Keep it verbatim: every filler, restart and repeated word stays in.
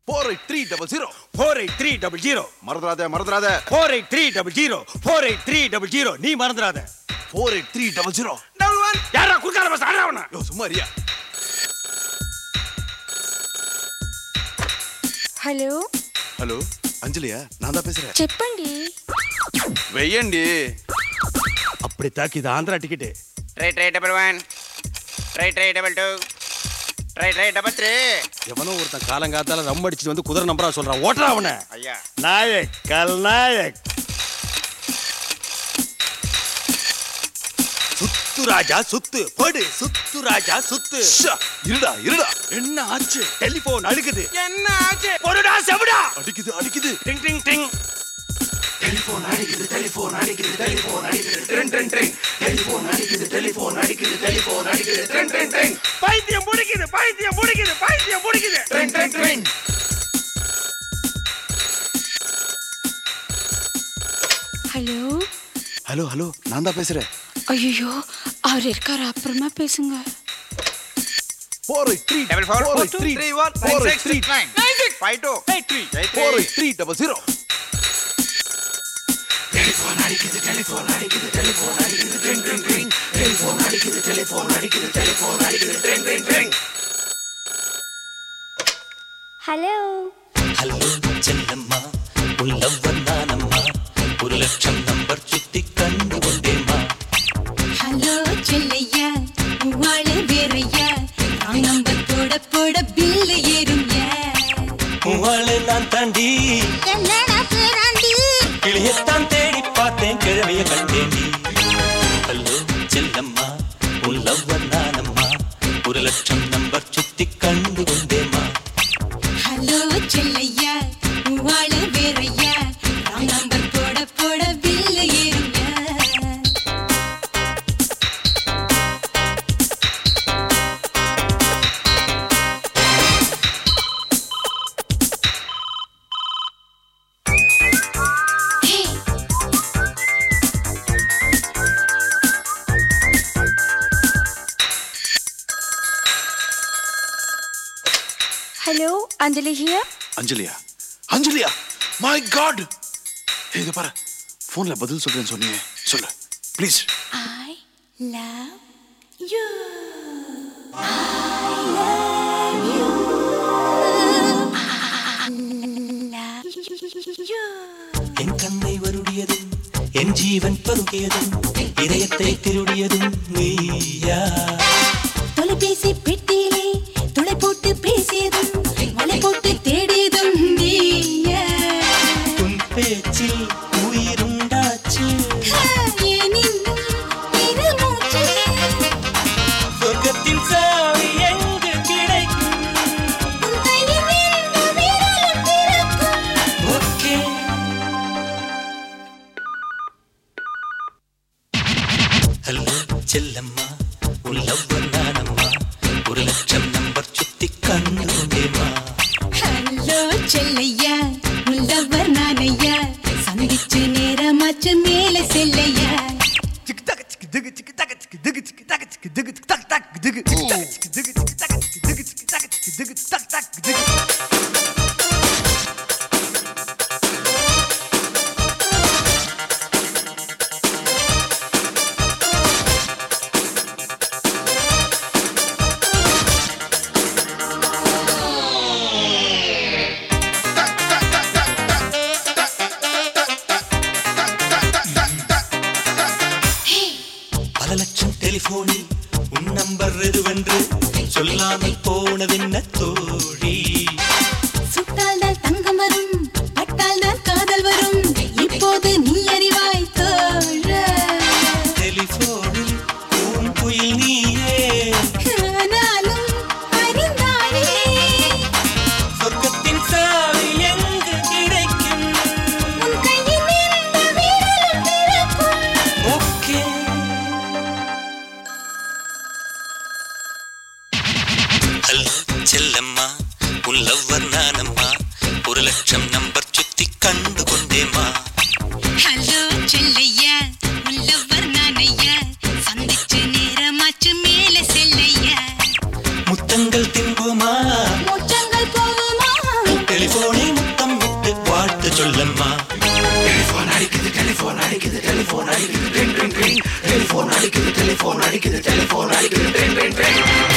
four eight three zero zero four eight three zero zero மறந்துடாத மறந்துடாத four eight three zero zero four eight three zero zero நீ மறந்துடாத four eight three zero zero double one யாரா குறுக்கால bus ஆடுறவனா யோ சும்மா Riya. Hello hello అంజలియా நான் தான் பேசுறேன். చెప్పండి. వెయ్యండి. அப்படி தாக்கி இது Andhra ticket. Try try double one try try double two try try double three. எவனோ ஒருத்தன் காலங்காத்தால ரம் அடிச்சு வந்து குதிரை நம்பரா சொல்றான். ஓட்டறா அவனை. ஐயா நாயக் கல்நாயக் சுத்து ராஜா சுத்து படு சுத்து ராஜா சுத்து. ஷா, இருடா இருடா. என்ன ஆச்சு? டெலிபோன் அடிக்குது. என்ன ஆச்சு? பொறுடா செவடா. அடிக்குது அடிக்குது. Ding ding ding. டெலிபோன் அடிக்குது டெலிபோன் அடிக்குது டெலிபோன் அடிக்குது ட்ரிங் ட்ரிங் ட்ரிங். டெலிபோன் அடிக்குது டெலிபோன் அடிக்குது டெலிபோன் அடிக்குது ட்ரிங் ட்ரிங் ட்ரிங். பைத்தியம் முடிக்குது பைத்தியம் முடிக்குது பைத்தியம் முடிக்குது. Tring tring tring. Hello hello hello நான் தான் பேசுறேன். ஐயோ அவர் இருக்காரு, அப்புறமா பேசுங்க. four eight three double four four eight three three one four eight three nine nine six five two eight three four eight three zero zero. Telephone அடிக்குது telephone அடிக்குது telephone அடிக்குது ட்ரிங் ட்ரிங் ட்ரிங். டெலிபோன் அடிக்குது telephone அடிக்குது telephone அடிக்குது tring tring tring. Hello hello Chellamma உள்ளவர் நானம்மா ஒரு லட்சம் நம்பர் சுத்தி கண்டு கொண்டேம்மா. ஹலோ செல்லையா வாழ வேறையா நம்பர் போட போட பில்லு ஏறும்யா. உவாளை நான் தாண்டி என்னடா பேராண்டி கிளியத்தான் தேடி பார்த்தேன் கிழவிய கண்டேண்டி. ஹலோ செல்லம்மா உள்ளவர் நானம்மா ஒரு லட்சம் நம்பர் சுத்தி கண்டு கொண்டேம்மா. ஹலோ செல்லையா வாழ வேறையா நம்பர் போட போட பில்லு ஏறும்யா. Hello Anjali here. அஞ்சலியா அஞ்சலியா மை காட். இது பாரு போன்ல பதில் சொல்றேன்னு சொன்னியே சொல்லு ப்ளீஸ். I love you. என் கண்ணை வருடியதும் என் ஜீவன் பருகியதும் இதயத்தை திருடியதும் நீயா. தொலைபேசி பெட்டியிலே துளை போட்டு பேசியதும் வலை போட்டு தேடியதும் நீயா. உன் பேச்சில் உயிருண்டாச்சு ஏன் இன்னும் இரு மூச்சு சொர்க்கத்தின் சாவி எங்கு கிடைக்கும். உன் கையில் நின்று விரலும் திறக்கும். ஓகே ஹலோ செல்லம்மா உள்ளவர் நானம்மா ஒரு லட்சம் நம்பர் சுத்தி கண்டு கொண்டேம்மா. ஹலோ செல்லையா உள்ளவர் நானையா சந்திச்சு நேரமாச்சு மேல செல்லையா. சிக்கு தக சிக்கு திகு சிக்கு தக சிக்கு திகு சிக்கு தக சிக்கு திகு சிக்கு தக் தக் திகு சிக்கு தக சிக்கு திகு சிக்கு தக சிக்கு திகு சிக்கு தக சிக்கு திகு தக் தக் திகு. டெலிபோனை முத்தம் விட்டு வாழ்த்து சொல்லம்மா. டெலிபோன் அடிக்குது டெலிபோன் அடிக்குது டெலிபோன் அடிக்குது ட்ரிங் ட்ரிங் ட்ரிங் டெலிபோன் அடிக்குது டெலிபோன் அடிக்குது டெலிபோன் அடிக்குது ட்ரிங் ட்ரிங் ட்ரிங்